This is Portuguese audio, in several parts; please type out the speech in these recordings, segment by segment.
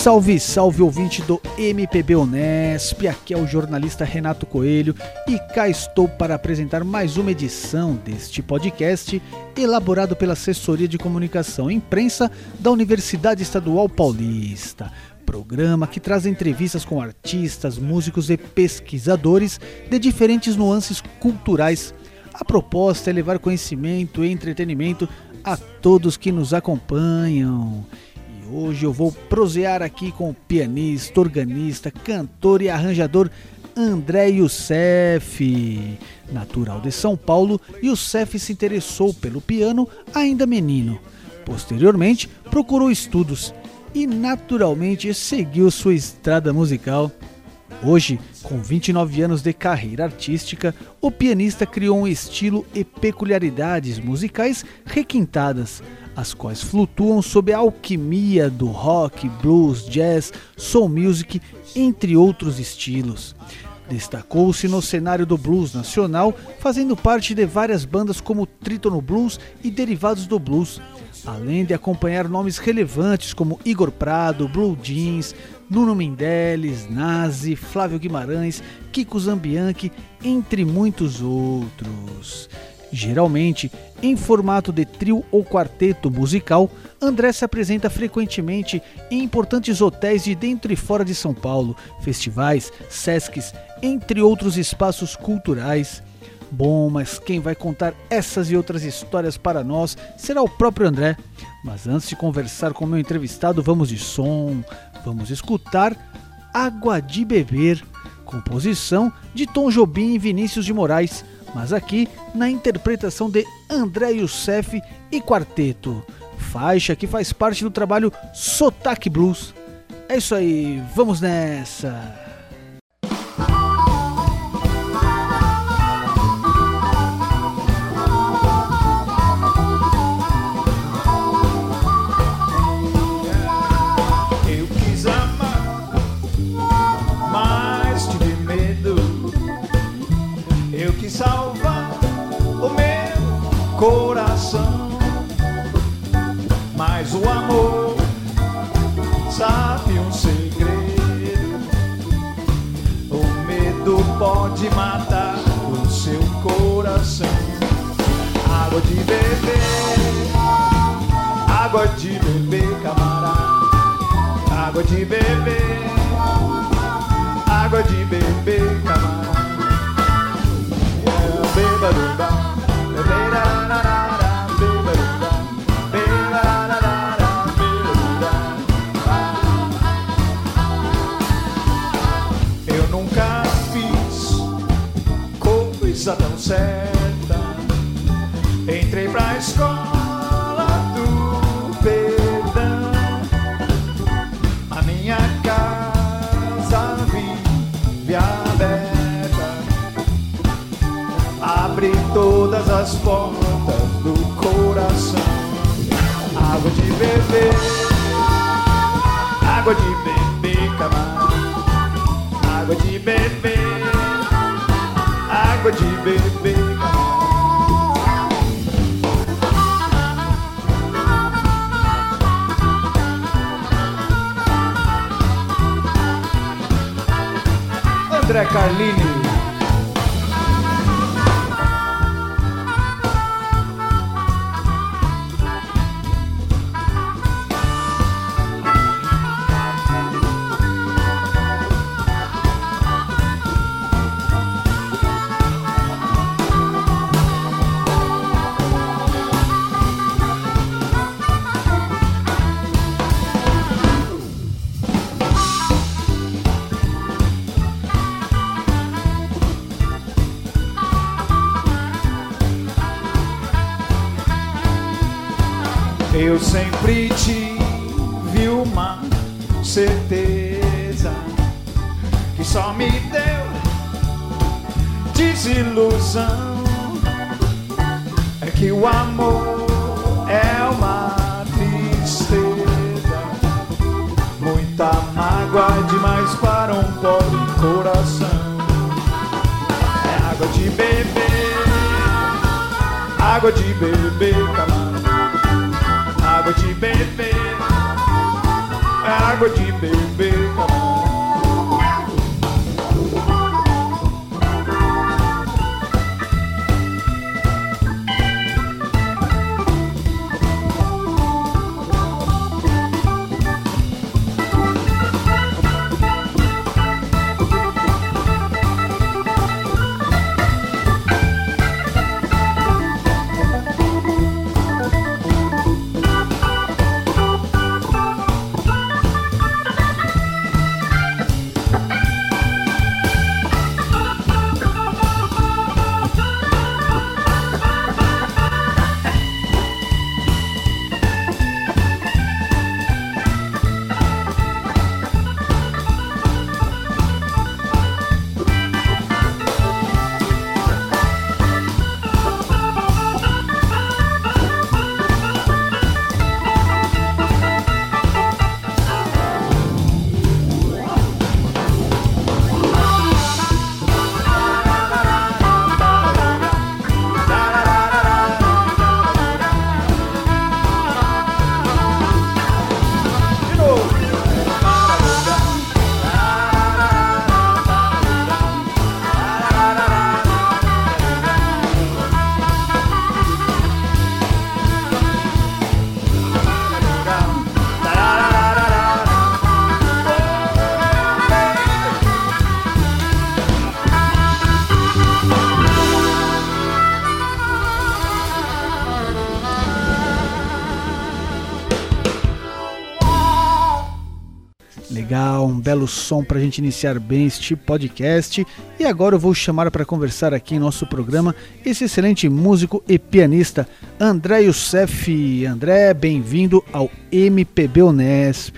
Salve, salve ouvinte do MPB Unesp, aqui é o jornalista Renato Coelho e cá estou para apresentar mais uma edição deste podcast elaborado pela Assessoria de Comunicação e Imprensa da Universidade Estadual Paulista. Programa que traz entrevistas com artistas, músicos e pesquisadores de diferentes nuances culturais. A proposta é levar conhecimento e entretenimento a todos que nos acompanham. E hoje eu vou prosear aqui com o pianista, organista, cantor e arranjador André Youssef. Natural de São Paulo, Youssef se interessou pelo piano ainda menino. Posteriormente, procurou estudos e naturalmente seguiu sua estrada musical. Hoje, com 29 anos de carreira artística, o pianista criou um estilo e peculiaridades musicais requintadas, as quais flutuam sob a alquimia do rock, blues, jazz, soul music, entre outros estilos. Destacou-se no cenário do blues nacional, fazendo parte de várias bandas como Trítono Blues e derivados do blues, além de acompanhar nomes relevantes como Igor Prado, Blue Jeans, Nuno Mendeles, Nazi, Flávio Guimarães, Kiko Zambianchi, entre muitos outros. Geralmente, em formato de trio ou quarteto musical, André se apresenta frequentemente em importantes hotéis de dentro e fora de São Paulo, festivais, sescs, entre outros espaços culturais. Bom, mas quem vai contar essas e outras histórias para nós será o próprio André. Mas antes de conversar com o meu entrevistado, vamos de som. Vamos escutar Água de Beber, composição de Tom Jobim e Vinícius de Moraes, mas aqui na interpretação de André Youssef e quarteto, faixa que faz parte do trabalho Sotaque Blues. É isso aí, vamos nessa! Salvar o meu coração, mas o amor sabe um segredo. O medo pode matar o seu coração. Água de beber, água de beber, camarada. Água de beber, água de beber, camarada. Eu nunca fiz coisa tão certa. Entrei pra escola do perdão. A minha casa vive aberta. Abre todas as portas do coração. Água de beber, água de beber, camarada. Água de beber, água de beber, camarada. André Carlini. Eu sempre tive uma certeza que só me deu desilusão. É que o amor é uma tristeza, muita mágoa demais para um pobre coração. É água de beber, água de beber, camarada. Água de beber, é água de beber. Legal, um belo som para a gente iniciar bem este podcast. E agora eu vou chamar para conversar aqui em nosso programa esse excelente músico e pianista André Youssef. André, bem-vindo ao MPB Unesp.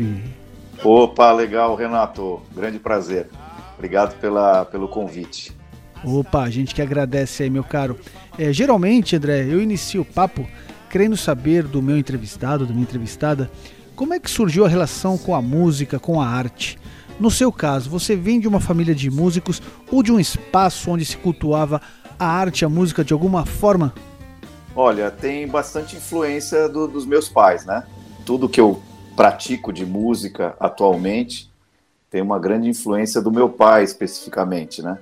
Opa, legal, Renato, grande prazer. Obrigado pelo convite. Opa, a gente que agradece aí, meu caro. Geralmente, André, eu inicio o papo querendo saber do meu entrevistado, da minha entrevistada, como é que surgiu a relação com a música, com a arte? No seu caso, você vem de uma família de músicos ou de um espaço onde se cultuava a arte e a música de alguma forma? Olha, tem bastante influência dos meus pais, né? Tudo que eu pratico de música atualmente tem uma grande influência do meu pai, especificamente, né?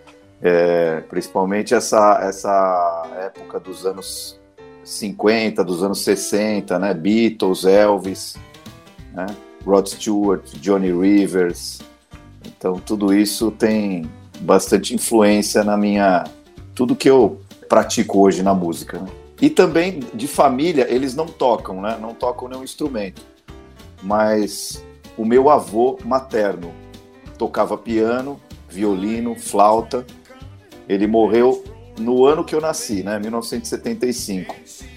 Principalmente essa época dos anos 50, dos anos 60, né? Beatles, Elvis, né? Rod Stewart, Johnny Rivers. Então tudo isso tem bastante influência tudo que eu pratico hoje na música, né? E também de família, eles não tocam, né? Não tocam nenhum instrumento, mas o meu avô materno tocava piano, violino, flauta. Ele morreu no ano que eu nasci, né, 1975.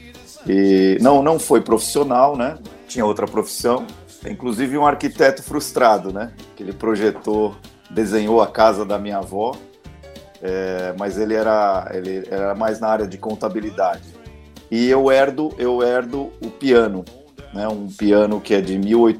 E não foi profissional, né? Tinha outra profissão. Inclusive um arquiteto frustrado, né? Que ele desenhou a casa da minha avó, mas ele era mais na área de contabilidade. E eu herdo o piano, né? Um piano que é de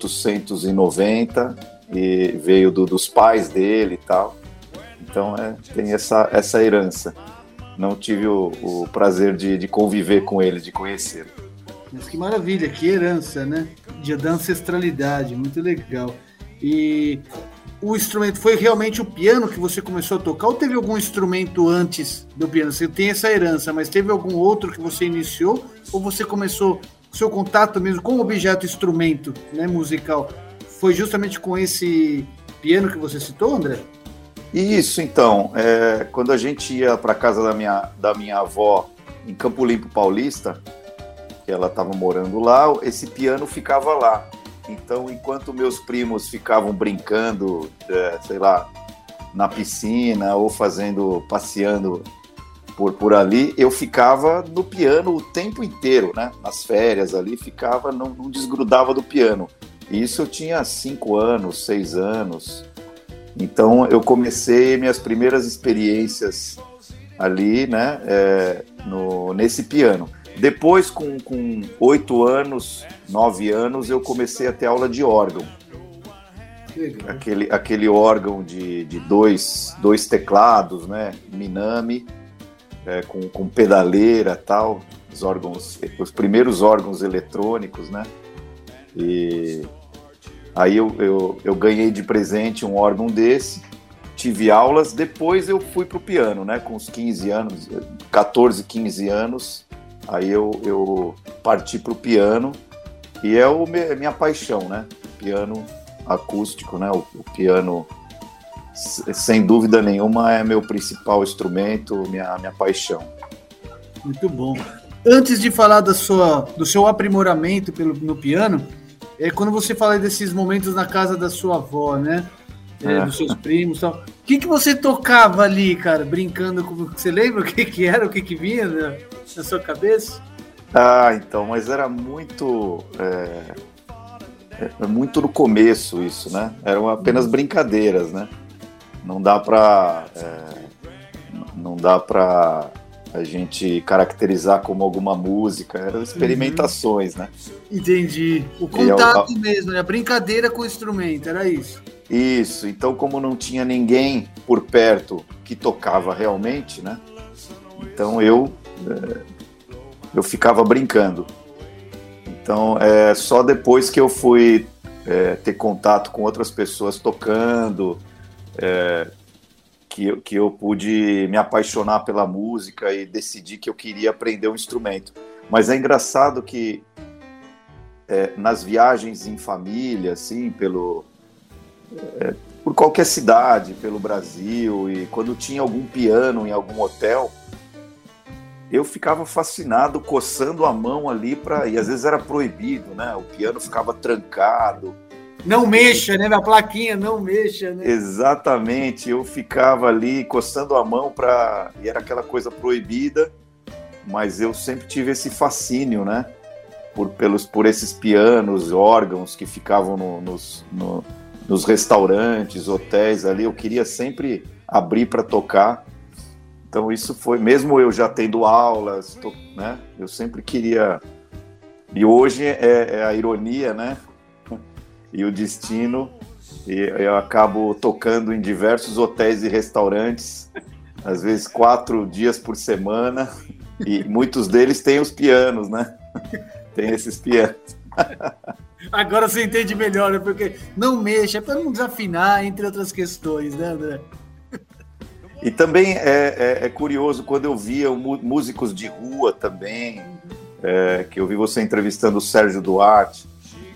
1890 e veio dos pais dele e tal. Então tem essa herança. Não tive o prazer de conviver com ele, de conhecê-lo. Mas que maravilha, que herança, né? Da ancestralidade, muito legal. E o instrumento foi realmente o piano que você começou a tocar ou teve algum instrumento antes do piano? Você tem essa herança, mas teve algum outro que você iniciou ou você começou o seu contato mesmo com o objeto instrumento, né, musical? Foi justamente com esse piano que você citou, André? Isso, então, quando a gente ia para a casa da minha avó em Campo Limpo Paulista, que ela estava morando lá, esse piano ficava lá. Então, enquanto meus primos ficavam brincando, sei lá, na piscina ou passeando por ali, eu ficava no piano o tempo inteiro, né? Nas férias ali, ficava, não desgrudava do piano. E isso eu tinha 5 anos, 6 anos. Então, eu comecei minhas primeiras experiências ali, né, nesse piano. Depois, com 8 anos, 9 anos, eu comecei a ter aula de órgão. Aquele órgão de dois teclados, né, Minami, com pedaleira e tal, os primeiros órgãos eletrônicos, né? E Aí eu ganhei de presente um órgão desse, tive aulas, depois eu fui pro piano, né? Com uns 15 anos, 14, 15 anos, aí eu parti pro piano, e é minha paixão, né? Piano acústico, né? O piano, sem dúvida nenhuma, é meu principal instrumento, minha paixão. Muito bom. Antes de falar do seu aprimoramento no piano, quando você fala desses momentos na casa da sua avó, né? Dos seus primos e tal. O que você tocava ali, cara, brincando com... Você lembra o que era, o que vinha na sua cabeça? Então, mas era muito... muito no começo isso, né? Eram apenas brincadeiras, né? Não dá pra a gente caracterizar como alguma música, eram experimentações, né? Entendi. O contato mesmo, né? A brincadeira com o instrumento, era isso. Isso, então como não tinha ninguém por perto que tocava realmente, né? Então eu ficava brincando. Então só depois que eu fui ter contato com outras pessoas tocando, que eu pude me apaixonar pela música e decidir que eu queria aprender um instrumento. Mas é engraçado que nas viagens em família, assim, por qualquer cidade, pelo Brasil, e quando tinha algum piano em algum hotel, eu ficava fascinado, coçando a mão ali, e às vezes era proibido, né? O piano ficava trancado. Não mexa, né? Na plaquinha, não mexa, né? Exatamente, eu ficava ali coçando a mão e era aquela coisa proibida, mas eu sempre tive esse fascínio, né? Por esses pianos, órgãos que ficavam nos restaurantes, hotéis ali, eu queria sempre abrir para tocar. Então isso foi, mesmo eu já tendo aulas, né? Eu sempre queria. E hoje é a ironia, né? E o destino, e eu acabo tocando em diversos hotéis e restaurantes, às vezes 4 dias por semana, e muitos deles têm os pianos, né? Tem esses pianos. Agora você entende melhor, né? Porque não mexa, é para não desafinar, entre outras questões, né, André? E também é curioso, quando eu via músicos de rua também, que eu vi você entrevistando o Sérgio Duarte,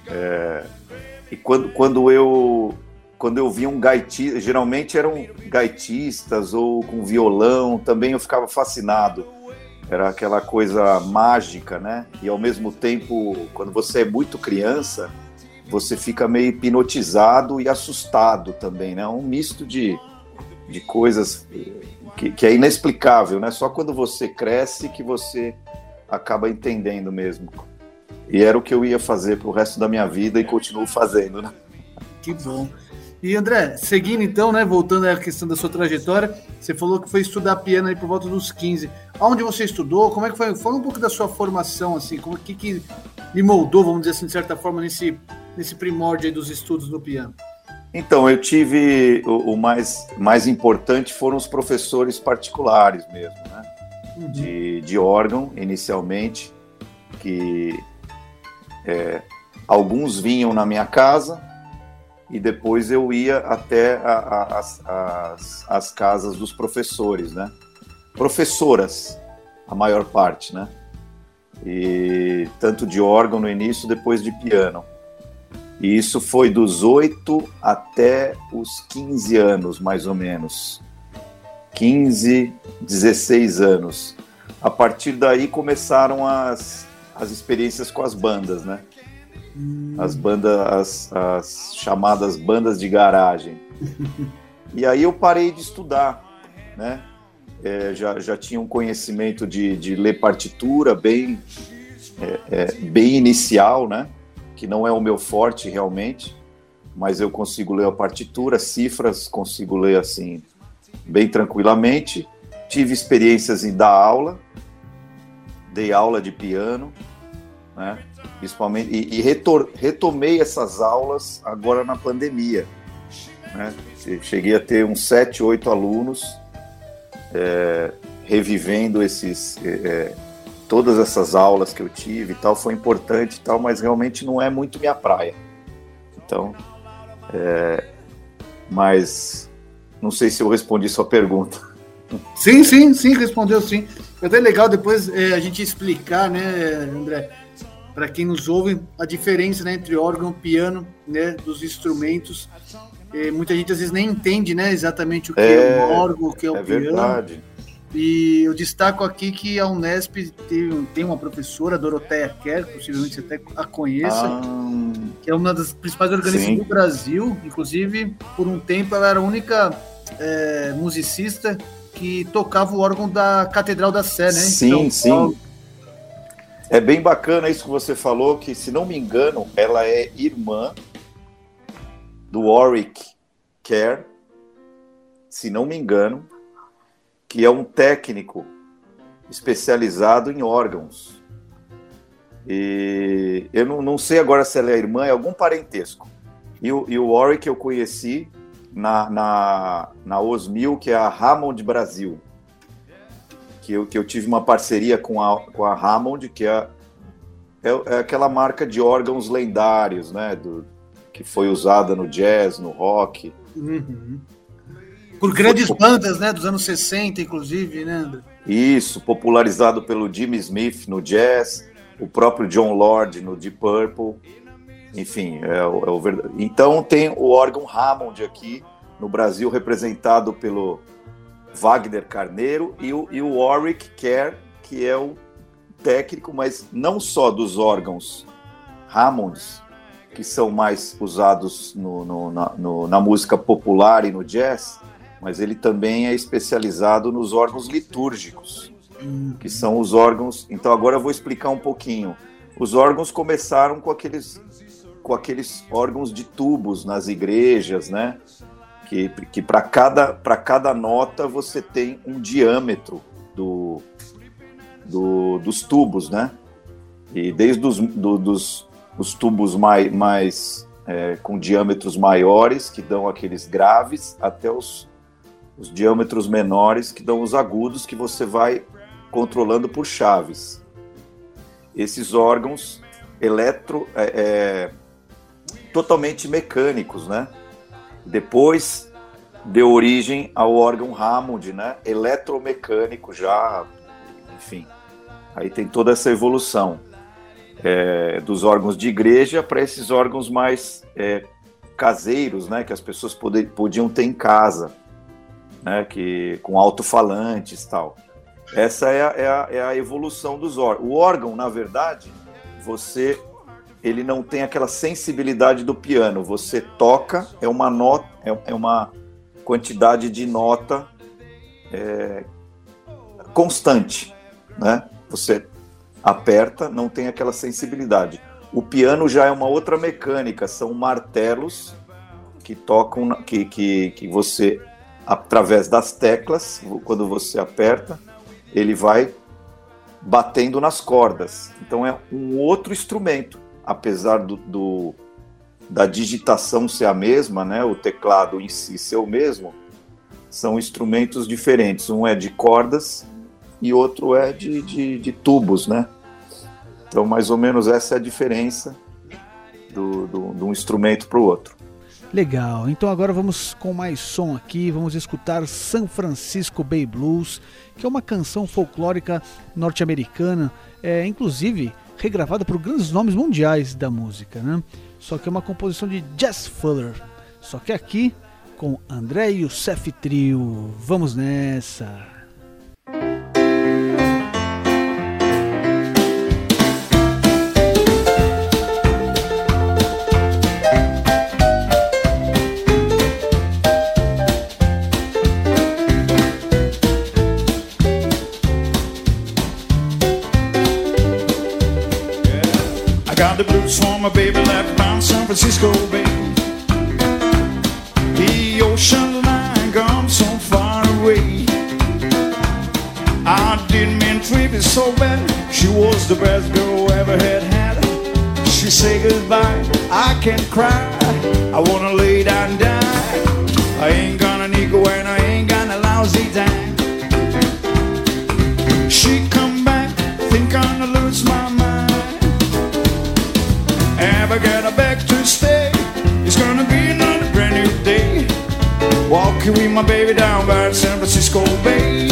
e quando eu via um gaitista, geralmente eram gaitistas ou com violão, também eu ficava fascinado. Era aquela coisa mágica, né? E ao mesmo tempo, quando você é muito criança, você fica meio hipnotizado e assustado também, né? Um misto de coisas que é inexplicável, né? Só quando você cresce que você acaba entendendo mesmo. E era o que eu ia fazer pro resto da minha vida e continuo fazendo, né? Que bom. E André, seguindo então, né, voltando à questão da sua trajetória, você falou que foi estudar piano aí por volta dos 15. Aonde você estudou? Como é que foi? Fala um pouco da sua formação, assim, que lhe moldou, vamos dizer assim, de certa forma, nesse primórdio aí dos estudos no piano. Então, eu tive, o mais importante foram os professores particulares mesmo, né? De órgão, inicialmente, que alguns vinham na minha casa e depois eu ia até as casas dos professores, né? Professoras, a maior parte, né? E tanto de órgão no início, depois de piano. E isso foi dos 8 até os 15 anos, mais ou menos. 15, 16 anos. A partir daí começaram as experiências com as bandas, né? As bandas, as chamadas bandas de garagem. E aí eu parei de estudar, né? Já tinha um conhecimento de ler partitura bem inicial, né? Que não é o meu forte realmente, mas eu consigo ler a partitura, cifras, consigo ler assim, bem tranquilamente. Tive experiências em dar aula, dei aula de piano, né? Principalmente, e retomei essas aulas agora na pandemia, né? Cheguei a ter uns 7, 8 alunos, revivendo todas essas aulas que eu tive e tal, foi importante e tal, mas realmente não é muito minha praia. Então, Mas não sei se eu respondi sua pergunta. Sim, respondeu sim. É até legal depois a gente explicar, né, André, para quem nos ouve, a diferença, né, entre órgão e piano, né, dos instrumentos. Muita gente às vezes nem entende, né, exatamente o que é um órgão, o que é o piano. É verdade. E eu destaco aqui que a Unesp tem uma professora, Doroteia Kerr, possivelmente você até a conheça, que é uma das principais organistas do Brasil. Inclusive, por um tempo, ela era a única musicista que tocava o órgão da Catedral da Sé, né? Sim, sim. É bem bacana isso que você falou, que, se não me engano, ela é irmã do Warwick Kerr, se não me engano, que é um técnico especializado em órgãos. E eu não sei agora se ela é irmã, é algum parentesco. E o Warwick eu conheci na Osmil, que é a Hammond Brasil, que eu tive uma parceria com a Hammond, que é aquela marca de órgãos lendários, né, que foi usada no jazz, no rock. Uhum. Por grandes bandas, né, dos anos 60, inclusive, né, André? Isso, popularizado pelo Jimmy Smith no jazz, o próprio John Lord no Deep Purple. Enfim, então tem o órgão Hammond aqui no Brasil, representado pelo Wagner Carneiro e o Warwick Kerr, que é o técnico, mas não só dos órgãos Hammonds, que são mais usados na música popular e no jazz, mas ele também é especializado nos órgãos litúrgicos, que são os órgãos... Então agora eu vou explicar um pouquinho. Os órgãos começaram com aqueles órgãos de tubos nas igrejas, né? Que para cada nota você tem um diâmetro dos tubos, né? E desde os tubos mais com diâmetros maiores, que dão aqueles graves, até os diâmetros menores, que dão os agudos, que você vai controlando por chaves. Esses órgãos totalmente mecânicos, né? Depois deu origem ao órgão Hammond, né? Eletromecânico já, enfim. Aí tem toda essa evolução dos órgãos de igreja para esses órgãos mais caseiros, né? Que as pessoas podiam ter em casa, né? Com alto-falantes e tal. Essa é a evolução dos órgãos. O órgão, na verdade, ele não tem aquela sensibilidade do piano. Você toca, é uma nota, é uma quantidade de nota constante, né? Você aperta, não tem aquela sensibilidade. O piano já é uma outra mecânica, são martelos que tocam, que você, através das teclas, quando você aperta, ele vai batendo nas cordas. Então é um outro instrumento, apesar da digitação ser a mesma, né? O teclado em si ser o mesmo, são instrumentos diferentes. Um é de cordas e outro é de tubos, né? Então, mais ou menos essa é a diferença de um instrumento para o outro. Legal, então agora vamos com mais som aqui, vamos escutar San Francisco Bay Blues, que é uma canção folclórica norte-americana, inclusive regravada por grandes nomes mundiais da música, né? Só que é uma composição de Jazz Fuller, só que aqui com André Youssef Trio. Vamos nessa! The blues for my baby left down San Francisco Bay. The ocean line comes so far away. I didn't mean to treat it so bad. She was the best girl ever had. She said goodbye, I can't cry. I wanna lay down and die. I ain't gonna nickel and I ain't got a lousy dime. She come back, think I'm gonna lose my mind. Ever get her back to stay? It's gonna be another Walking with my baby down by San Francisco Bay.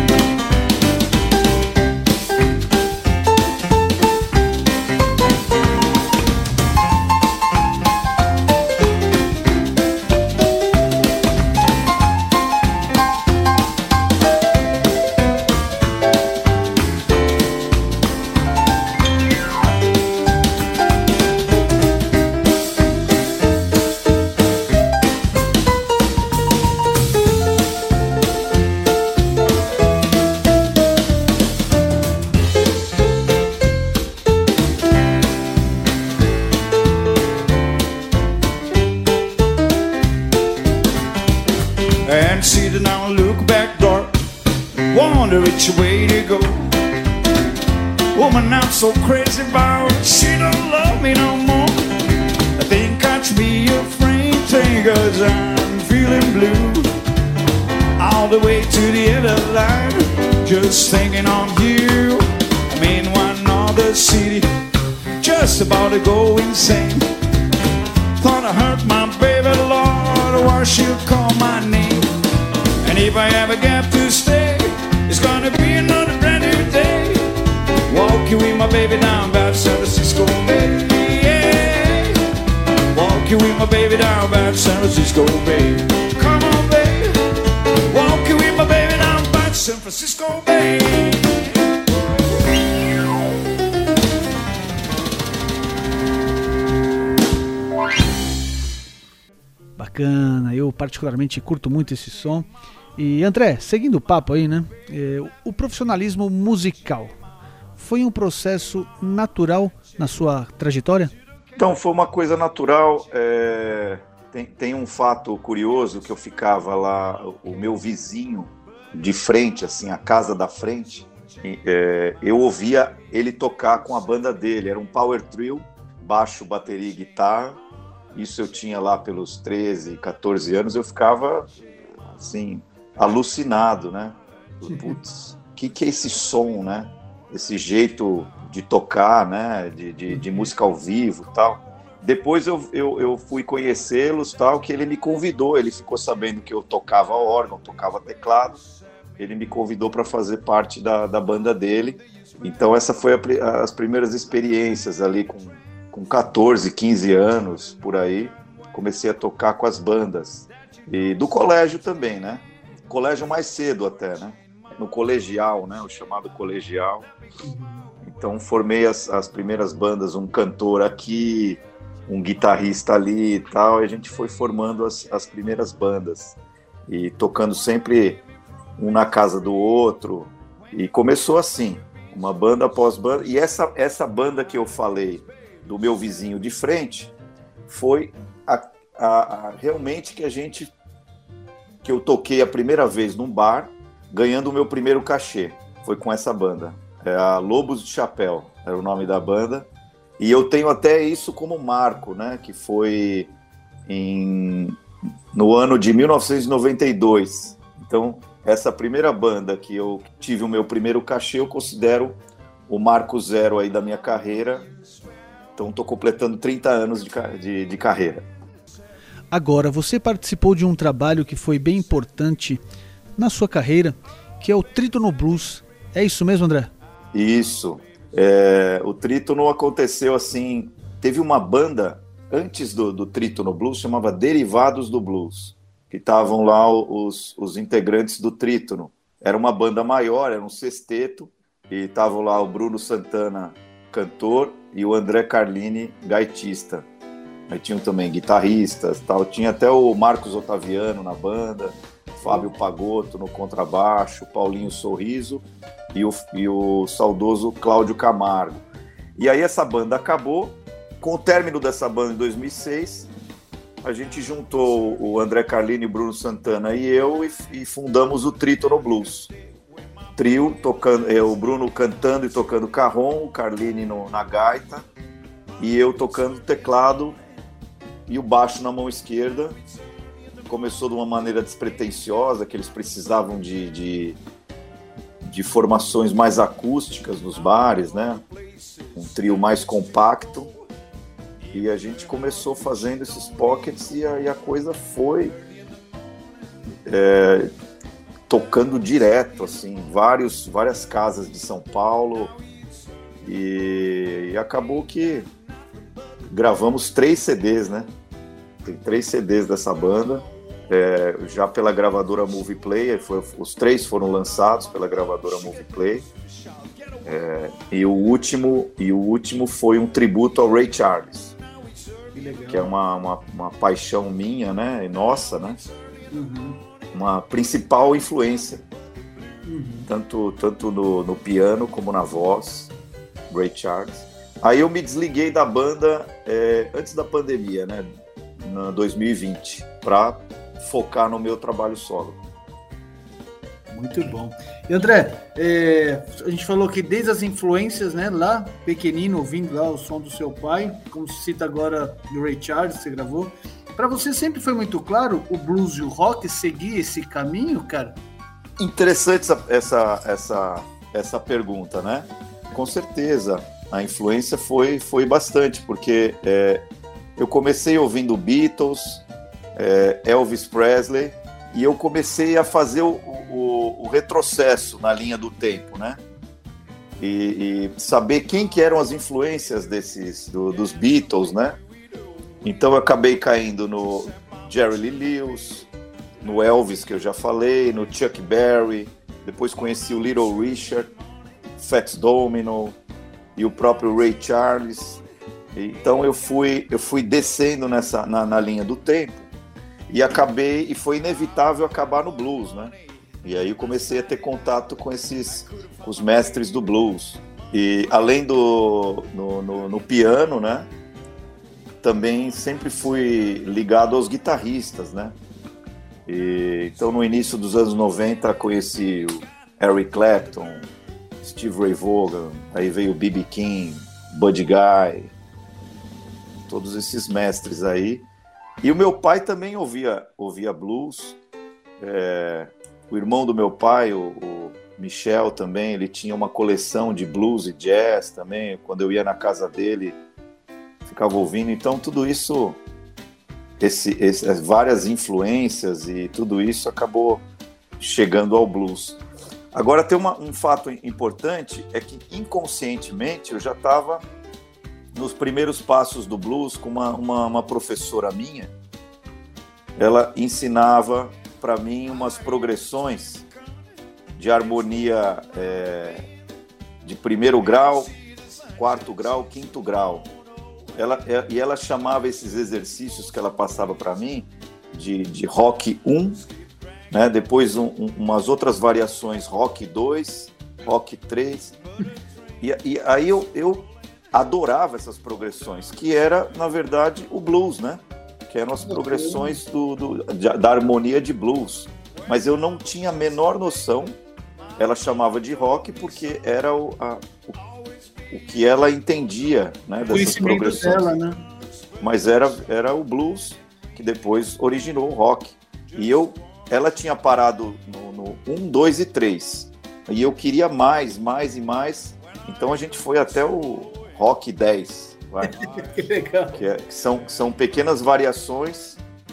And sitting down, look back door, wonder which way to go. Woman, I'm so crazy about it, she don't love me no more. I think I should be a friend, cause I'm feeling blue. All the way to the other line, just thinking of you. I'm in one other city, just about to go insane. Thought I hurt my baby, Lord, why she'll call my name. And if I ever get to stay, it's gonna be another brand new day. Walking with my baby down by San Francisco Bay. Yeah. Walking with my baby down by San Francisco Bay. Come on, baby. Walking with my baby down by San Francisco Bay. Bacana, eu particularmente curto muito esse som. E André, seguindo o papo aí, né? O profissionalismo musical foi um processo natural na sua trajetória? Então, foi uma coisa natural. Tem um fato curioso que eu ficava lá, o meu vizinho de frente, assim, a casa da frente, eu ouvia ele tocar com a banda dele. Era um power trio, baixo, bateria e guitarra. Isso eu tinha lá pelos 13, 14 anos, eu ficava, assim, alucinado, né? Putz, que é esse som, né? Esse jeito de tocar, né? De música ao vivo e tal. Depois eu fui conhecê-los, tal, que ele me convidou, ele ficou sabendo que eu tocava órgão, tocava teclado, ele me convidou para fazer parte da banda dele. Então essa foi as primeiras experiências ali com 14, 15 anos, por aí, comecei a tocar com as bandas. E do colégio também, né? Colégio mais cedo até, né? No colegial, né? O chamado colegial. Então formei as primeiras bandas, um cantor aqui, um guitarrista ali e tal, e a gente foi formando as primeiras bandas. E tocando sempre um na casa do outro. E começou assim, uma banda após banda. E essa banda que eu falei, do meu vizinho de frente, foi realmente que eu toquei a primeira vez num bar, ganhando o meu primeiro cachê. Foi com essa banda. A Lobos de Chapéu era o nome da banda. E eu tenho até isso como marco, né? Que foi no ano de 1992. Então, essa primeira banda que eu tive o meu primeiro cachê, eu considero o marco zero aí da minha carreira. Então, estou completando 30 anos de carreira. Agora, você participou de um trabalho que foi bem importante na sua carreira, que é o Trítono Blues. É isso mesmo, André? Isso. O Trítono aconteceu assim... Teve uma banda antes do Trítono Blues, chamava Derivados do Blues, que estavam lá os integrantes do Trítono. Era uma banda maior, era um sexteto, e estavam lá o Bruno Santana, cantor, e o André Carlini, gaitista. Aí tinham também guitarristas, tal. Tinha até o Marcos Otaviano na banda, Fábio Pagotto no contrabaixo, Paulinho Sorriso e o saudoso Cláudio Camargo. E aí essa banda acabou. Com o término dessa banda em 2006, a gente juntou o André Carlini, o Bruno Santana e eu e fundamos o Trítono Blues. Trio, tocando, o Bruno cantando e tocando carrom, o Carlini na gaita e eu tocando teclado e o baixo na mão esquerda. Começou de uma maneira despretensiosa, que eles precisavam de formações mais acústicas nos bares, né? Um trio mais compacto. E a gente começou fazendo esses pockets e a coisa foi tocando direto, assim, várias casas de São Paulo, e acabou que gravamos 3 CDs, né? Tem 3 CDs dessa banda, já pela gravadora Movie Play, os 3 foram lançados pela gravadora Movie Play, e o último foi um tributo ao Ray Charles, que é uma paixão minha, né, e nossa, né? Uma principal influência, tanto no piano como na voz, Ray Charles. Aí eu me desliguei da banda antes da pandemia, né, em 2020, para focar no meu trabalho solo. Muito bom. E André, a gente falou que desde as influências, né, lá pequenino, ouvindo lá o som do seu pai, como se cita agora do Ray Charles, que você gravou, para você sempre foi muito claro o blues e o rock seguir esse caminho, cara? Interessante essa pergunta, né? Com certeza, a influência foi bastante, porque eu comecei ouvindo Beatles, Elvis Presley, e eu comecei a fazer o retrocesso na linha do tempo, né? E saber quem que eram as influências dos Beatles, né? Então eu acabei caindo no Jerry Lee Lewis, no Elvis, que eu já falei, no Chuck Berry, depois conheci o Little Richard, Fats Domino e o próprio Ray Charles. Então eu fui descendo na linha do tempo e foi inevitável acabar no blues, né? E aí eu comecei a ter contato com os mestres do blues. E além no piano, né? Também sempre fui ligado aos guitarristas, né? Então no início dos anos 90 conheci o Eric Clapton, Steve Ray Vaughan, aí veio o B.B. King, Buddy Guy, todos esses mestres aí. E o meu pai também ouvia blues. O irmão do meu pai, o Michel, também, ele tinha uma coleção de blues e jazz também. Quando eu ia na casa dele, ficava ouvindo. Então tudo isso, várias influências e tudo isso acabou chegando ao blues. Agora tem um fato importante, é que inconscientemente eu já estava nos primeiros passos do blues com uma professora minha. Ela ensinava para mim umas progressões de harmonia de 1º grau, 4º grau, 5º grau. Ela chamava esses exercícios que ela passava para mim de rock 1, né? Depois umas outras variações, rock 2, rock 3. E aí eu adorava essas progressões, que era, na verdade, o blues, né? Que eram as progressões da harmonia de blues. Mas eu não tinha a menor noção. Ela chamava de rock porque era o que ela entendia, né, dessas progressões. Dela, né? Mas era o blues que depois originou o rock. E ela tinha parado no 1, 2 e 3. E eu queria mais e mais. Então a gente foi até o rock 10. Vai. Que legal. Que são pequenas variações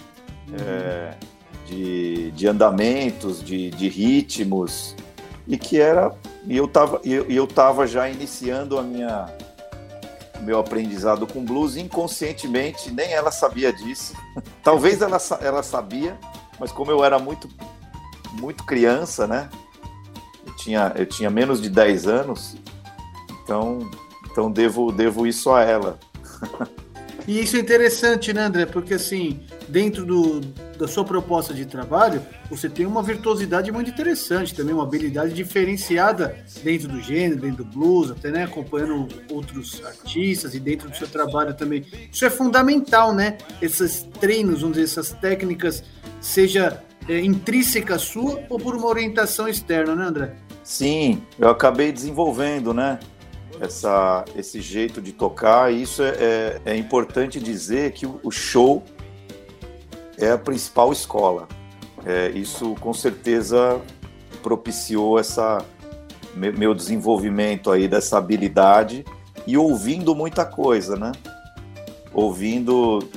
de andamentos, de ritmos, e que eu tava já iniciando meu aprendizado com blues inconscientemente, nem ela sabia disso. Talvez ela sabia, mas como eu era muito criança, né? Eu tinha menos de 10 anos, então devo isso a ela. E isso é interessante, né, André? Porque, assim, dentro da sua proposta de trabalho, você tem uma virtuosidade muito interessante também, uma habilidade diferenciada dentro do gênero, dentro do blues, até, né, acompanhando outros artistas e dentro do seu trabalho também. Isso é fundamental, né? Esses treinos, vamos dizer, essas técnicas, seja intrínseca sua ou por uma orientação externa, né, André? Sim, eu acabei desenvolvendo, né? Esse jeito de tocar, e isso é importante dizer que o show é a principal escola. Isso com certeza propiciou meu desenvolvimento aí dessa habilidade, e ouvindo muita coisa, né? Ouvindo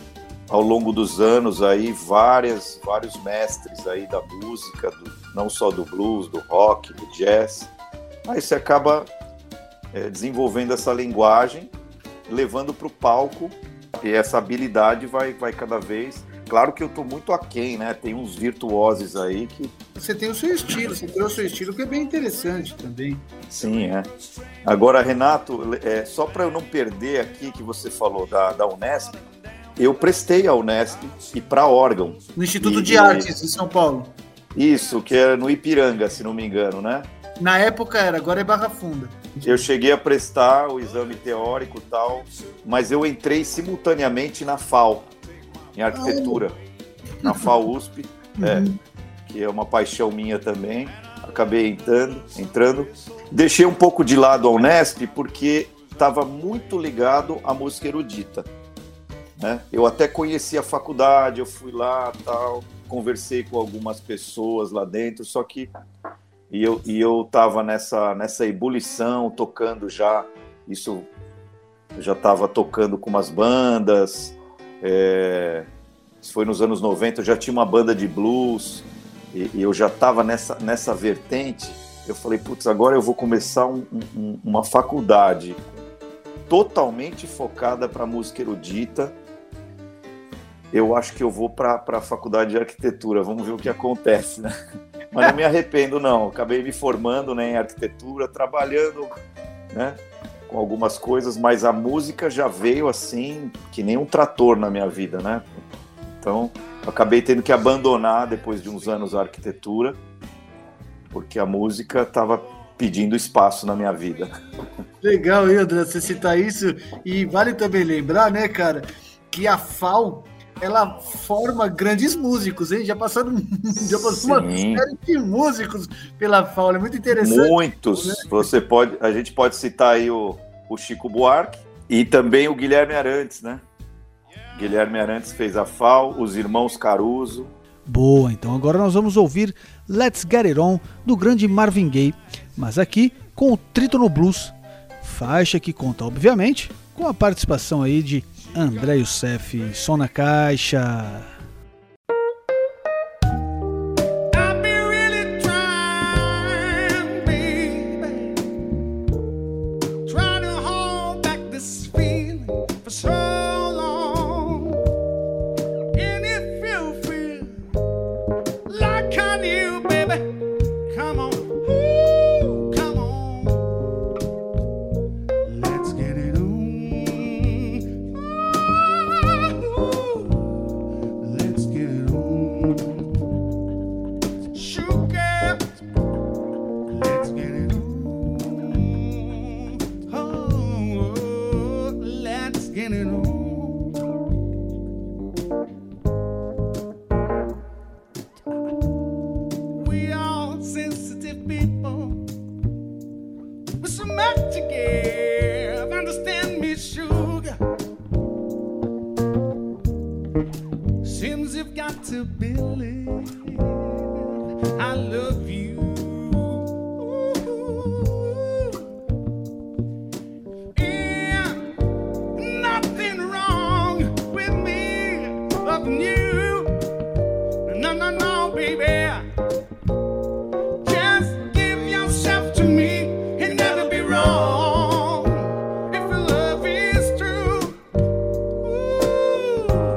ao longo dos anos aí vários mestres aí da música, não só do blues, do rock, do jazz. Aí você acaba desenvolvendo essa linguagem, levando para o palco, e essa habilidade vai cada vez... Claro que eu estou muito aquém, né? Tem uns virtuosos aí que... Você tem o seu estilo, você tem o seu estilo, que é bem interessante também. Sim, é. Agora, Renato, só para eu não perder aqui que você falou da Unesp, eu prestei a Unesp e para órgão. No Instituto de Artes, em São Paulo. Isso, que era no Ipiranga, se não me engano, né? Na época era, agora é Barra Funda. Eu cheguei a prestar o exame teórico e tal, mas eu entrei simultaneamente na FAO, em arquitetura, na FAO USP, que é uma paixão minha também. Acabei entrando. Deixei um pouco de lado a Unesp porque estava muito ligado à música erudita, né? Eu até conheci a faculdade, eu fui lá, tal, conversei com algumas pessoas lá dentro, só que eu estava nessa ebulição, tocando já, eu já estava tocando com umas bandas. Foi nos anos 90, eu já tinha uma banda de blues e eu já estava nessa vertente. Eu falei, putz, agora eu vou começar uma faculdade totalmente focada para música erudita. Eu acho que eu vou para a faculdade de arquitetura, vamos ver o que acontece, né? Mas não me arrependo, não. Acabei me formando, né, em arquitetura, trabalhando, né, com algumas coisas, mas a música já veio assim, que nem um trator na minha vida, né? Então, eu acabei tendo que abandonar, depois de uns anos, a arquitetura, porque a música estava pedindo espaço na minha vida. Legal, André, você citar isso. E vale também lembrar, né, cara, que a FAO, ela forma grandes músicos, hein? Já passou uma série de músicos pela FAO, é muito interessante. Muitos, né? A gente pode citar aí o Chico Buarque e também o Guilherme Arantes, né? Guilherme Arantes fez a FAO, os irmãos Caruso. Boa, então agora nós vamos ouvir Let's Get It On, do grande Marvin Gaye, mas aqui com o Trítono Blues, faixa que conta, obviamente, com a participação aí de André Youssef. Som na caixa.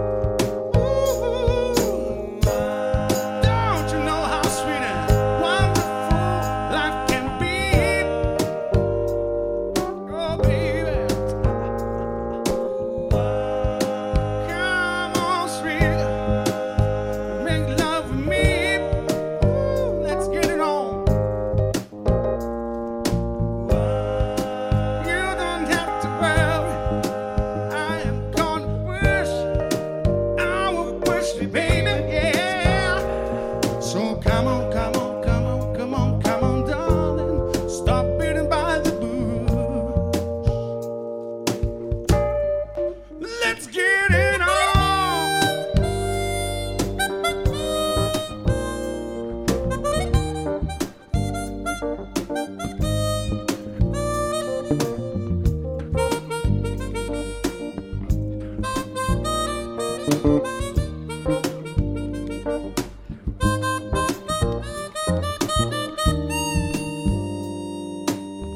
One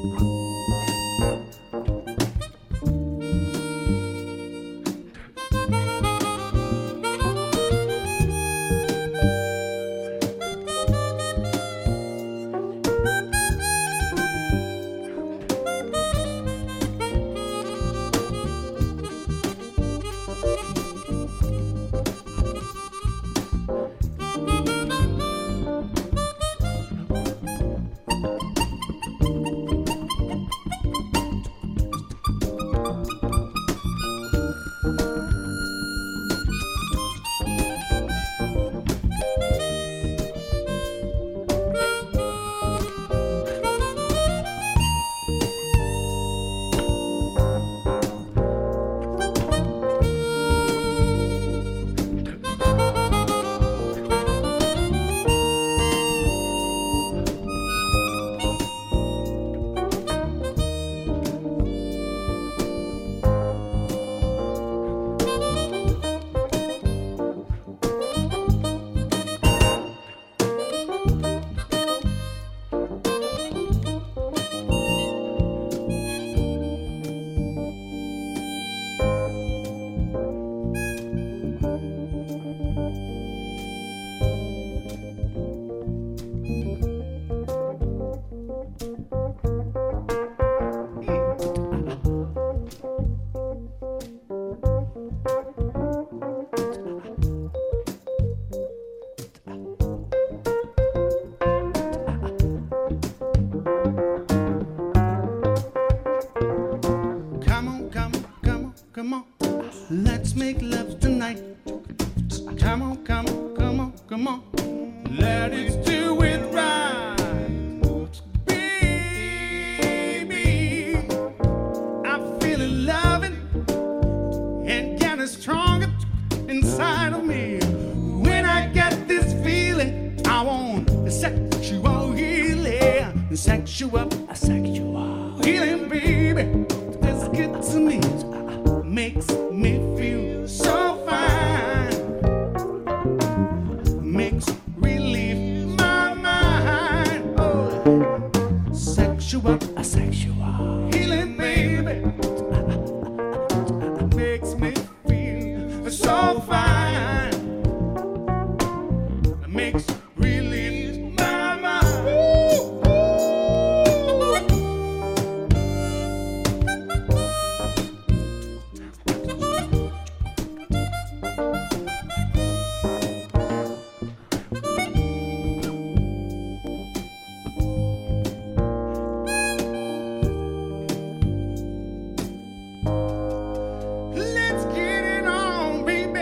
Let's make love tonight. Come on, come on, come on, come on. Let us do it right. Baby, I feel it loving and getting stronger inside of me. When I get this feeling, I want sexual healing. Sexual healing, baby. That's good to me. Makes me feel so fine. Makes relieve my mind. Oh, sexual healing, baby. Makes me feel so fine. Makes relieve my mind. Let's get it on, baby.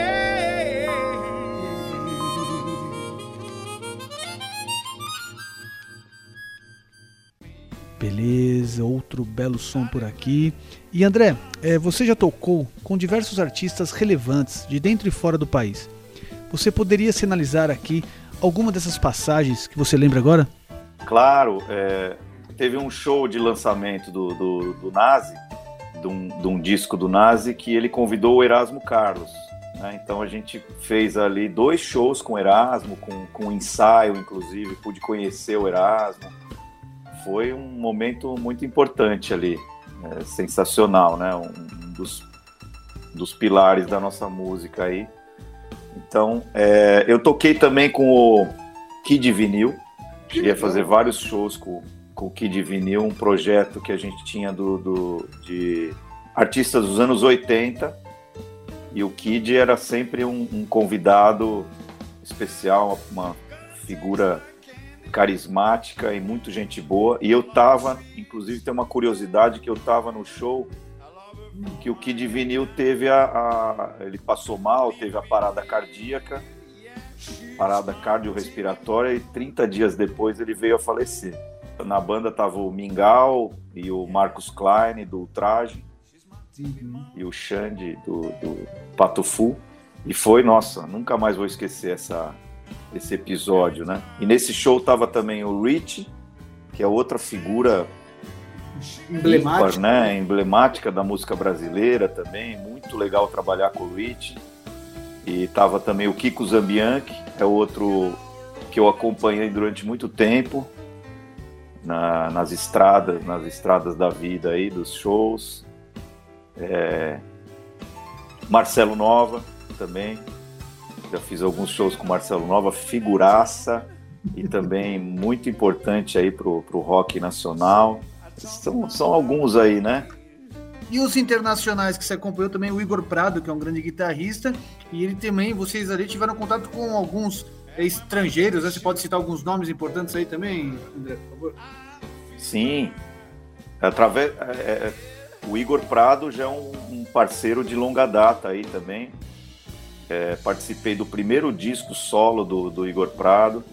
Beleza, outro belo som por aqui. E André, você já tocou com diversos artistas relevantes de dentro e fora do país. Você poderia sinalizar aqui alguma dessas passagens que você lembra agora? Claro, teve um show de lançamento do Nazi, de um disco do Nazi, que ele convidou o Erasmo Carlos, né? Então a gente fez ali 2 shows com o Erasmo, com ensaio, inclusive, pude conhecer o Erasmo. Foi um momento muito importante ali, sensacional, né? Um dos pilares da nossa música aí. Então, eu toquei também com o Kid Vinil, cheguei a fazer vários shows com o Kid Vinil, um projeto que a gente tinha de artistas dos anos 80, e o Kid era sempre um convidado especial, uma figura carismática e muito gente boa. E eu tava, inclusive tem uma curiosidade, que eu tava no show que o Kid Vinil teve ele passou mal, teve a parada cardíaca, parada cardiorrespiratória, e 30 dias depois ele veio a falecer. Na banda tava o Mingau e o Marcus Klein do Traje, e o Xande do Patufu, e foi, nossa, nunca mais vou esquecer esse episódio, né? E nesse show tava também o Rich, que é outra figura emblemática, ímpar, né? Emblemática da música brasileira também, muito legal trabalhar com o Rich. E tava também o Kiko Zambianchi, é outro que eu acompanhei durante muito tempo, nas estradas da vida aí, dos shows. Marcelo Nova também, já fiz alguns shows com Marcelo Nova, figuraça, e também muito importante aí pro rock nacional. São alguns aí, né? E os internacionais que você acompanhou também, o Igor Prado, que é um grande guitarrista, e ele também, vocês ali tiveram contato com alguns estrangeiros, né? Você pode citar alguns nomes importantes aí também, André, por favor? Sim, o Igor Prado já é um parceiro de longa data aí também. Participei do primeiro disco solo do Igor Prado,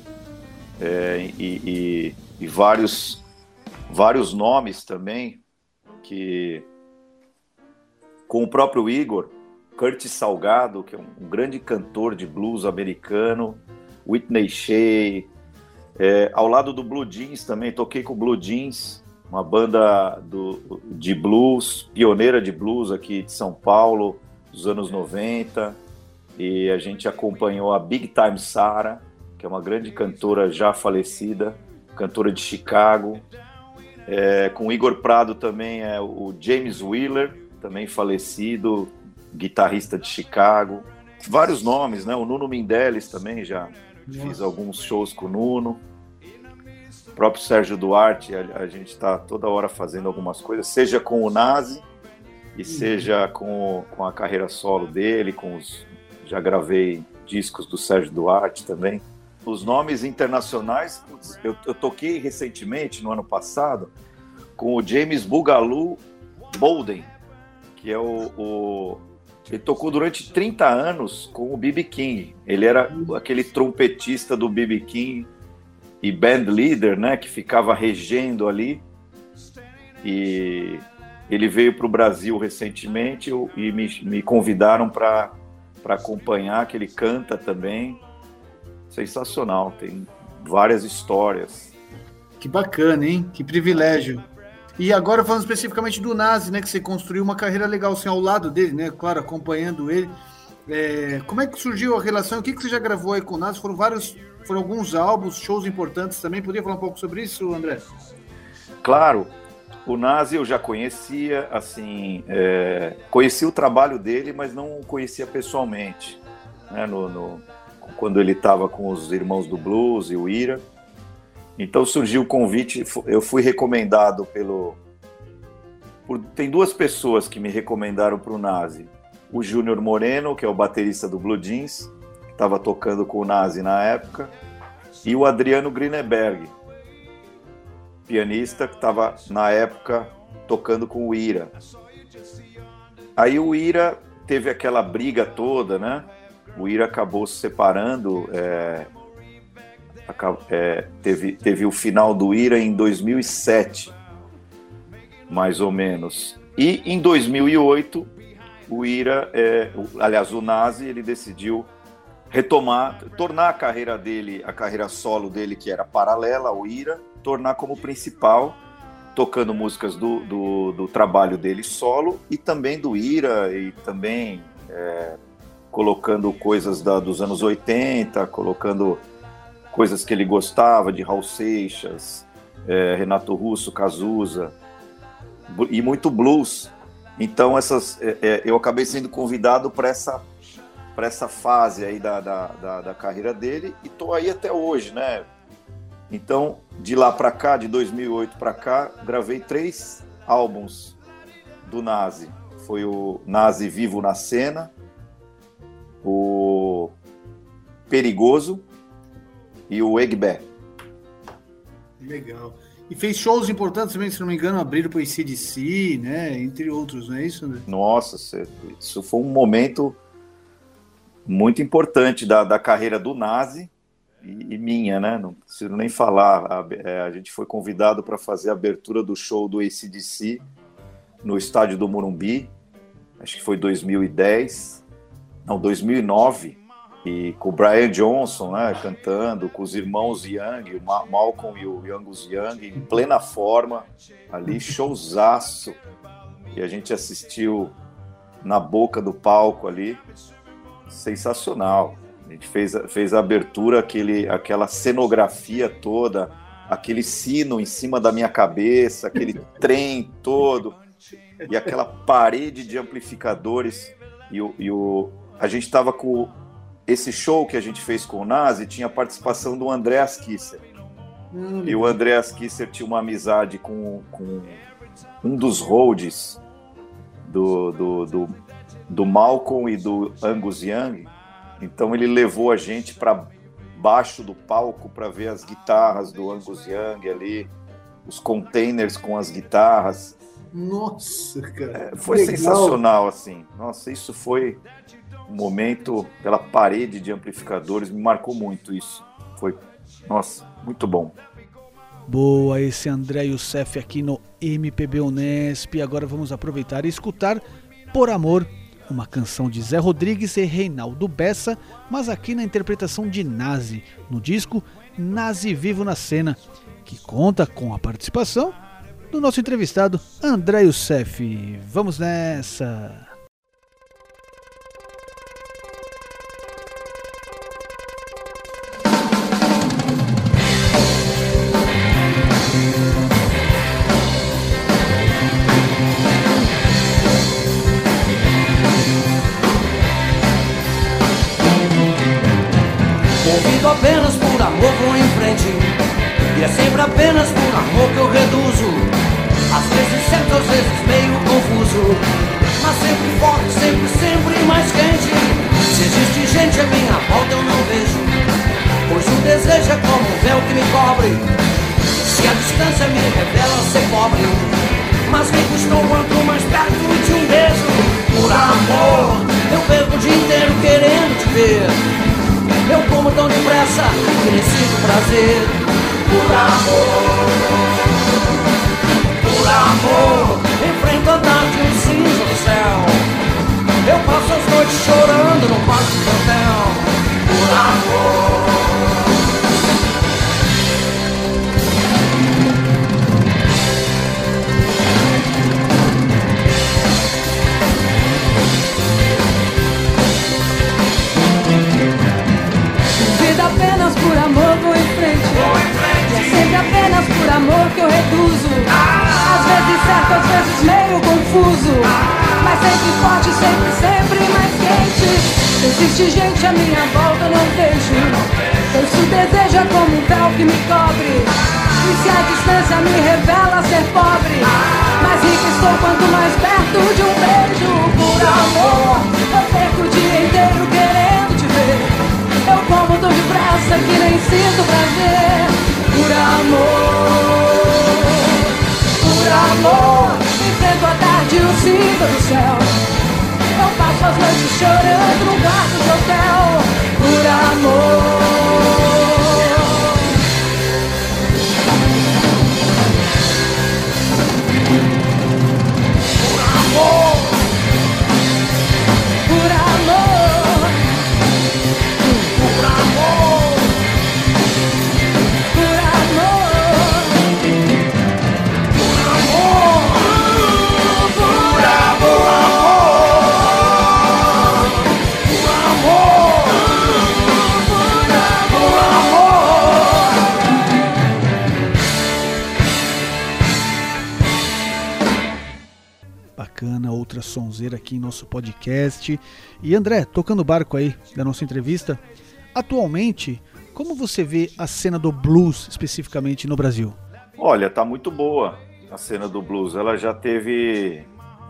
e vários nomes também, que com o próprio Igor, Curtis Salgado, que é um grande cantor de blues americano, Whitney Shea, ao lado do Blue Jeans também, toquei com o Blue Jeans, uma banda de blues, pioneira de blues aqui de São Paulo, dos anos 90, e a gente acompanhou a Big Time Sarah, que é uma grande cantora já falecida, cantora de Chicago. Com o Igor Prado também o James Wheeler, também falecido, guitarrista de Chicago. Vários nomes, né? O Nuno Mindeles também, já fiz alguns shows com o Nuno. O próprio Sérgio Duarte, a gente está toda hora fazendo algumas coisas, seja com o Nazi e seja com a carreira solo dele, já gravei discos do Sérgio Duarte também. Os nomes internacionais, eu toquei recentemente, no ano passado, com o James Boogaloo Bolden, que é ele tocou durante 30 anos com o B.B. King. Ele era aquele trompetista do B.B. King e band leader, né, que ficava regendo ali. E ele veio para o Brasil recentemente e me convidaram para acompanhar, que ele canta também. Sensacional, tem várias histórias. Que bacana, hein? Que privilégio. E agora falando especificamente do Nazi, né, que você construiu uma carreira legal assim, ao lado dele, né, claro, acompanhando ele. Como é que surgiu a relação? O que você já gravou aí com o Nazi? Foram alguns álbuns, shows importantes também. Podia falar um pouco sobre isso, André? Claro, o Nazi eu já conhecia, assim, conheci o trabalho dele, mas não o conhecia pessoalmente, né, quando ele estava com os Irmãos do Blues e o Ira. Então surgiu o convite, eu fui recomendado tem duas pessoas que me recomendaram para o Nazi. O Júnior Moreno, que é o baterista do Blue Jeans, que estava tocando com o Nazi na época, e o Adriano Grineberg, pianista que estava na época tocando com o Ira. Aí o Ira teve aquela briga toda, né? O Ira acabou se separando, teve o final do Ira em 2007, mais ou menos. E em 2008, o Ira, o Nazi, ele decidiu tornar a carreira dele, a carreira solo dele, que era paralela ao Ira, tornar como principal, tocando músicas do trabalho dele solo e também do Ira, e também colocando coisas dos anos 80, colocando coisas que ele gostava, de Raul Seixas, Renato Russo, Cazuza, e muito blues. Então eu acabei sendo convidado para essa fase aí da carreira dele, e estou aí até hoje, né? Então, de lá para cá, de 2008 para cá, gravei 3 álbuns do Nazi. Foi o Nazi Vivo na Cena, o Perigoso e o Egbé. Legal. E fez shows importantes também, se não me engano, abriram para o AC/DC, né? Entre outros, não é isso, André? Nossa, isso foi um momento muito importante da carreira do Nazi e minha, né? Não preciso nem falar. A gente foi convidado para fazer a abertura do show do AC/DC no estádio do Morumbi, acho que foi 2009, e com o Brian Johnson, né, cantando, com os irmãos Young, o Malcolm e o Angus Young, em plena forma, ali, showzaço, e a gente assistiu na boca do palco ali, sensacional. A gente fez a abertura, aquela cenografia toda, aquele sino em cima da minha cabeça, aquele trem todo, e aquela parede de amplificadores. A gente estava com esse show que a gente fez com o Nazi, tinha a participação do Andreas Kisser. E o Andreas Kisser tinha uma amizade com um dos roadies do Malcolm e do Angus Young. Então ele levou a gente para baixo do palco para ver as guitarras do Angus Young ali, os containers com as guitarras. Nossa, cara. Foi legal. Sensacional, assim. Nossa, isso foi um momento, pela parede de amplificadores, me marcou muito isso. Foi, nossa, muito bom. Boa, esse André Youssef aqui no MPB Unesp. Agora vamos aproveitar e escutar Por Amor, uma canção de Zé Rodrigues e Reinaldo Bessa, mas aqui na interpretação de Nazi, no disco Nazi Vivo na Cena, que conta com a participação do nosso entrevistado André Youssef. Vamos nessa! Movido apenas por amor vou em frente, e é sempre apenas por amor que eu reduzo. Às vezes certo, às vezes meio confuso, mas sempre forte, sempre mais quente. Se existe gente à minha volta eu não vejo, pois o desejo é como um véu que me cobre. Se a distância me revela ser pobre, mas rico estou quanto mais perto de um beijo. Por amor, eu perco o dia inteiro querendo te ver. Eu como tão depressa que nem sinto prazer. Por amor, enfrento a tarde e o cinza do céu. Eu passo as noites chorando no quarto do hotel. Por amor. Apenas por amor vou em frente. E é sempre apenas por amor que eu reduzo. Às vezes certo, às vezes meio confuso, mas sempre forte, sempre mais quente. Existe gente à minha volta, eu não vejo, pois o desejo é como um véu que me cobre. E se a distância me revela ser pobre, mais rica estou quanto mais perto de um beijo. Por amor, eu perco o dia inteiro querendo te ver. Eu como tão depressa que nem sinto prazer. Por amor, enfrento a tarde e o cinza do céu. Eu passo as noites chorando no quarto de hotel. Por amor. Outra sonzeira aqui em nosso podcast. E André, tocando o barco aí da nossa entrevista, atualmente, como você vê a cena do blues especificamente no Brasil? Olha, tá muito boa a cena do blues. Ela já teve...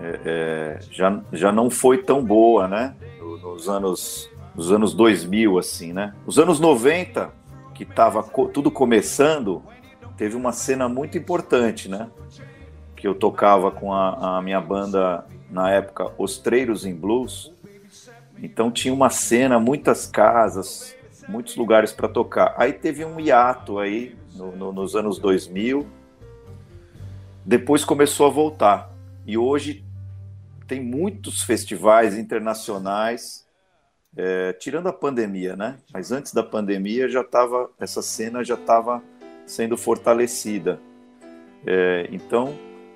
já não foi tão boa, né? Nos anos 2000, assim, né? Os anos 90, que tava tudo começando, teve uma cena muito importante, né? Que eu tocava com a minha banda, na época, Os Treiros em Blues. Então tinha uma cena, muitas casas, muitos lugares para tocar. Aí teve um hiato aí, nos anos 2000. Depois começou a voltar. E hoje tem muitos festivais internacionais, tirando a pandemia, né? Mas antes da pandemia, essa cena já estava sendo fortalecida. Então...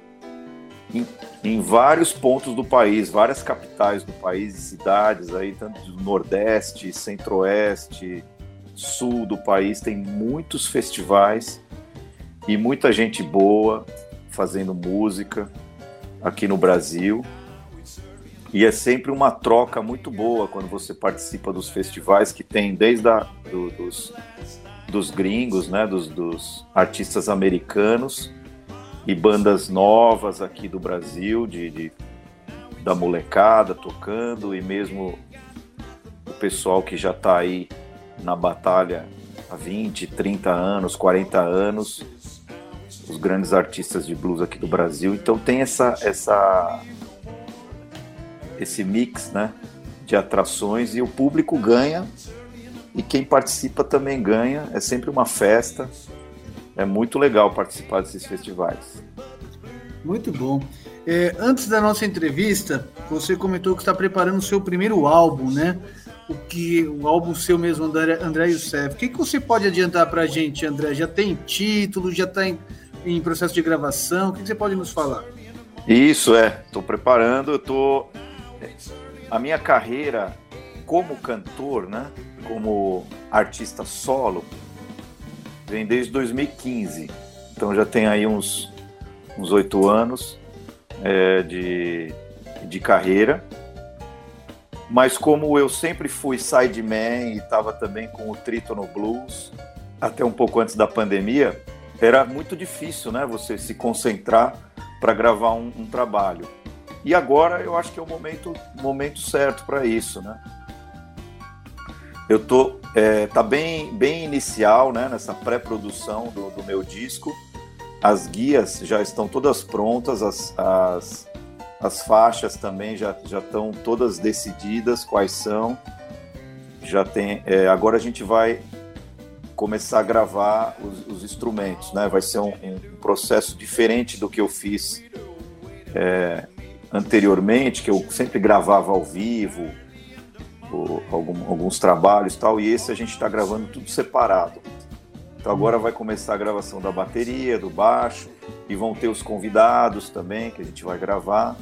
Em vários pontos do país, várias capitais do país e cidades, aí, tanto do Nordeste, Centro-Oeste, Sul do país, tem muitos festivais e muita gente boa fazendo música aqui no Brasil. E é sempre uma troca muito boa quando você participa dos festivais que tem desde dos gringos, né, dos artistas americanos e bandas novas aqui do Brasil, da molecada tocando, e mesmo o pessoal que já está aí na batalha há 20, 30 anos, 40 anos, os grandes artistas de blues aqui do Brasil. Então tem esse mix, né, de atrações, e o público ganha e quem participa também ganha. É sempre uma festa, é muito legal participar desses festivais. Muito bom. Antes da nossa entrevista, você comentou que está preparando o seu primeiro álbum, né? O álbum seu mesmo, André Youssef. O que você pode adiantar para a gente, André? Já tem título, já está em processo de gravação? O que você pode nos falar? Isso, estou preparando. A minha carreira como cantor, né, como artista solo, vem desde 2015. Então já tem aí uns 8 anos de carreira. Mas como eu sempre fui sideman e estava também com o Trítono Blues, até um pouco antes da pandemia, era muito difícil, né, você se concentrar para gravar um trabalho. E agora eu acho que é o momento certo para isso, né? Eu tá bem inicial, né, nessa pré-produção do meu disco. As guias já estão todas prontas, as faixas também já estão todas decididas quais são. Já tem. Agora a gente vai começar a gravar os instrumentos, né? Vai ser um processo diferente do que eu fiz anteriormente, que eu sempre gravava ao vivo, alguns trabalhos e tal, e esse a gente está gravando tudo separado. Então agora vai começar a gravação da bateria, do baixo, e vão ter os convidados também, que a gente vai gravar.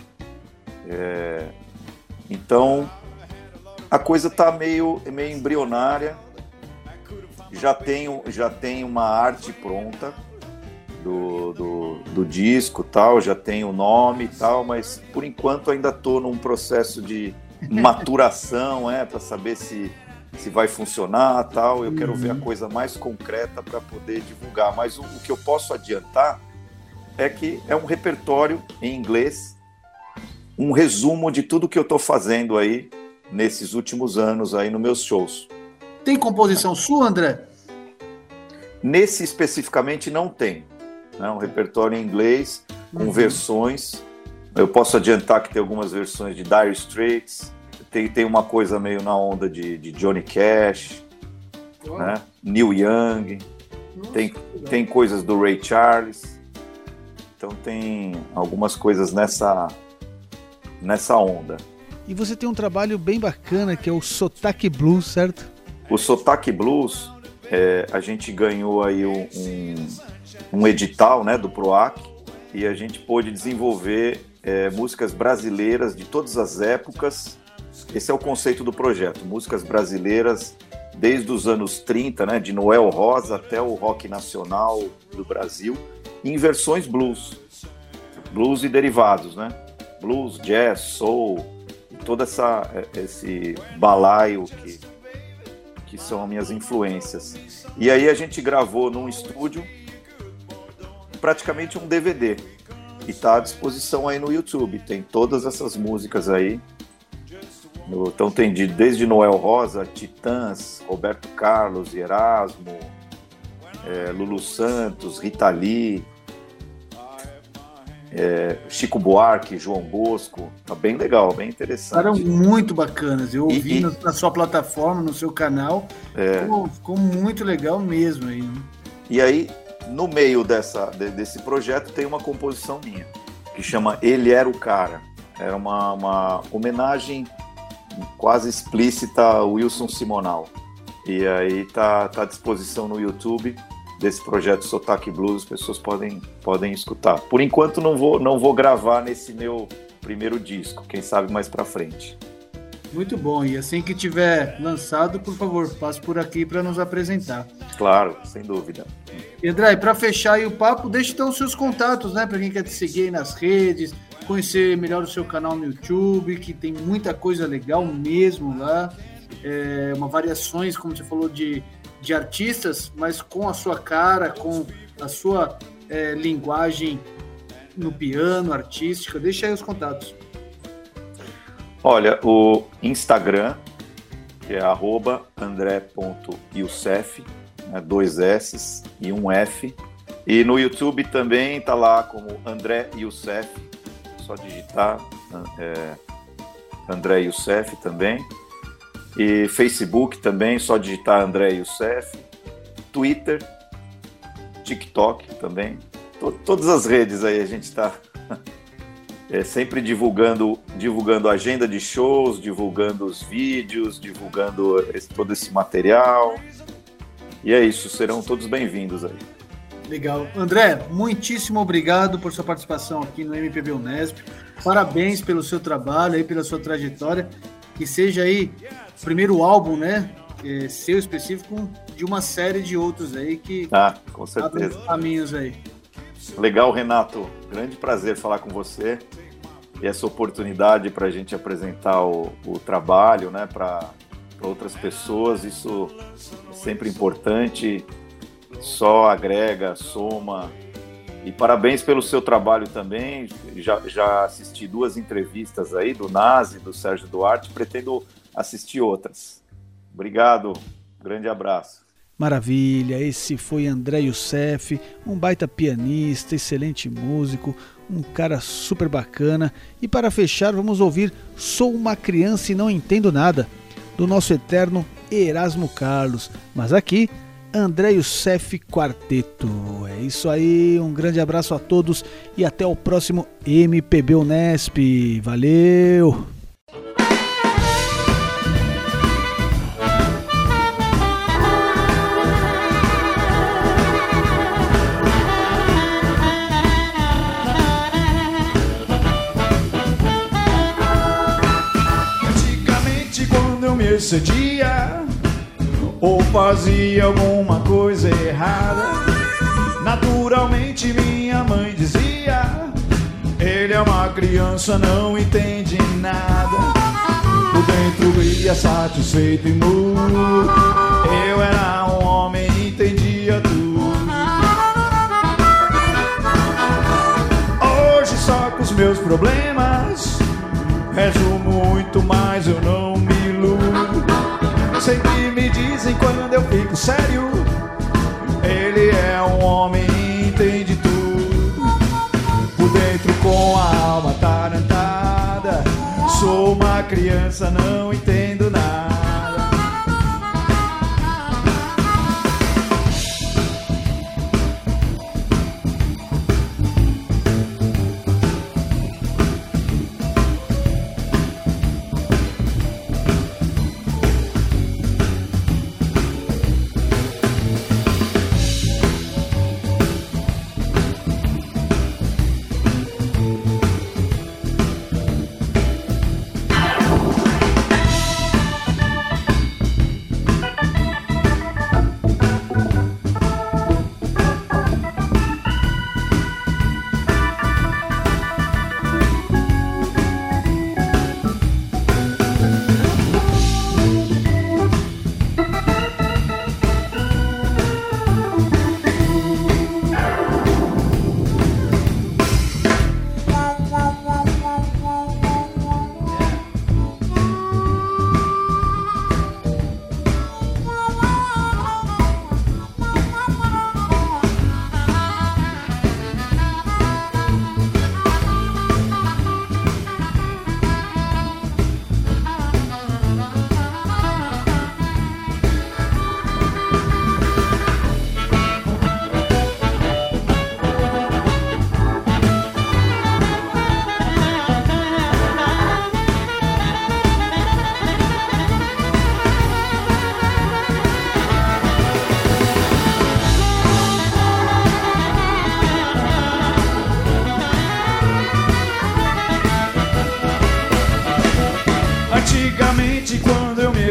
Então a coisa está meio embrionária. Já tenho uma arte pronta do disco, tal, já tenho o nome e tal, mas por enquanto ainda estou num processo de maturação, para saber se vai funcionar, tal. Eu quero ver a coisa mais concreta para poder divulgar, mas o que eu posso adiantar é que é um repertório em inglês, um resumo de tudo que eu estou fazendo aí nesses últimos anos aí nos meus shows. Tem composição sua, André? Nesse especificamente não tem, né? Um repertório em inglês com versões. Eu posso adiantar que tem algumas versões de Dire Straits, tem uma coisa meio na onda de Johnny Cash, né? Neil Young, tem coisas do Ray Charles. Então tem algumas coisas nessa onda. E você tem um trabalho bem bacana que é o Sotaque Blues, certo? O Sotaque Blues, a gente ganhou aí um edital, né, do PROAC, e a gente pôde desenvolver músicas brasileiras de todas as épocas. Esse é o conceito do projeto, músicas brasileiras desde os anos 30, né, de Noel Rosa até o rock nacional do Brasil, em versões blues e derivados, né? Blues, jazz, soul, todo esse balaio que são as minhas influências. E aí a gente gravou num estúdio praticamente um DVD e está à disposição aí no YouTube. Tem todas essas músicas aí. Então tem desde Noel Rosa, Titãs, Roberto Carlos, Erasmo, Lulu Santos, Rita Lee, Chico Buarque, João Bosco. Tá bem legal, bem interessante. Eram muito bacanas. Eu ouvi na sua plataforma, no seu canal. Ficou muito legal mesmo aí, né? E aí, no meio desse projeto, tem uma composição minha, que chama Ele Era o Cara. Era uma homenagem quase explícita a Wilson Simonal. E aí tá à disposição no YouTube desse projeto Sotaque Blues, as pessoas podem escutar. Por enquanto não vou gravar nesse meu primeiro disco, quem sabe mais pra frente. Muito bom. E assim que tiver lançado, por favor, passe por aqui para nos apresentar. Claro, sem dúvida. E André, para fechar aí o papo, deixe então os seus contatos, né? Para quem quer te seguir aí nas redes, conhecer melhor o seu canal no YouTube, que tem muita coisa legal mesmo lá. Uma variações, como você falou, de artistas, mas com a sua cara, com a sua linguagem no piano, artística. Deixa aí os contatos. Olha, o Instagram, que é @andré.youssef, 2 S e 1 F. E no YouTube também tá lá como André Youssef, só digitar André Youssef também. E Facebook também, só digitar André Youssef. Twitter, TikTok também. Todas as redes aí a gente está sempre divulgando a agenda de shows, divulgando os vídeos, divulgando todo esse material. E é isso, serão todos bem-vindos aí. Legal. André, muitíssimo obrigado por sua participação aqui no MPB Unesp. Parabéns pelo seu trabalho, aí, pela sua trajetória. Que seja aí o primeiro álbum, né? Seu específico, de uma série de outros aí que com certeza. abrem caminhos aí. Legal, Renato. Grande prazer falar com você. E essa oportunidade para a gente apresentar o trabalho, né, para outras pessoas, isso é sempre importante, só agrega, soma. E parabéns pelo seu trabalho também. Já assisti 2 entrevistas aí, do Nazi, do Sérgio Duarte, pretendo assistir outras. Obrigado, grande abraço. Maravilha, esse foi André Youssef, um baita pianista, excelente músico, um cara super bacana. E para fechar, vamos ouvir Sou uma Criança e Não Entendo Nada, do nosso eterno Erasmo Carlos. Mas aqui, André Youssef Quarteto. É isso aí, um grande abraço a todos e até o próximo MPB Unesp. Valeu! Excedia ou fazia alguma coisa errada, naturalmente minha mãe dizia: ele é uma criança, não entende nada. Por dentro ia satisfeito e mudo, eu era um homem e entendia tudo. Hoje só com os meus problemas rezo muito, mas eu não me iludo. Sempre me dizem quando eu fico sério, ele é um homem e entende tudo. Por dentro com a alma atarantada, sou uma criança, não entendo nada.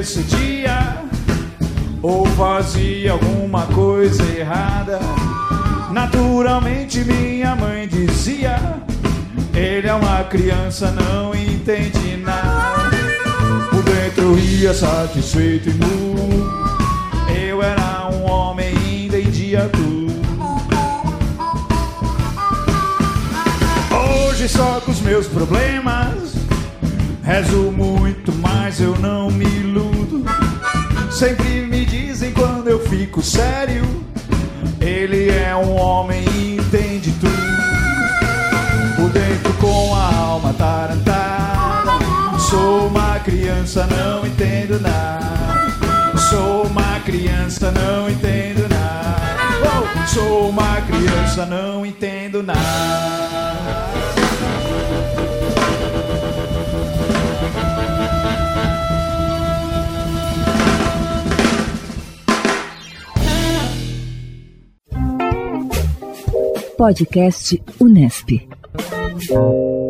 excedia ou fazia alguma coisa errada, naturalmente minha mãe dizia: ele é uma criança, não entende nada. Por dentro eu ria satisfeito e nu, eu era um homem, entendia tudo. Hoje só com os meus problemas rezo muito, mas eu não me iludo. Sempre me dizem quando eu fico sério: ele é um homem e entende tudo. Por dentro com a alma atarantada, sou uma criança, não entendo nada. Sou uma criança, não entendo nada. Oh, sou uma criança, não entendo nada. Podcast Unesp.